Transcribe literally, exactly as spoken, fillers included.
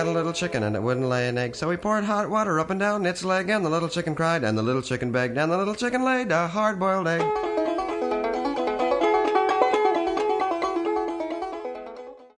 had a little chicken and it wouldn't lay an egg. So he poured hot water up and down its leg, and the little chicken cried, and the little chicken begged, and the little chicken laid a hard-boiled egg.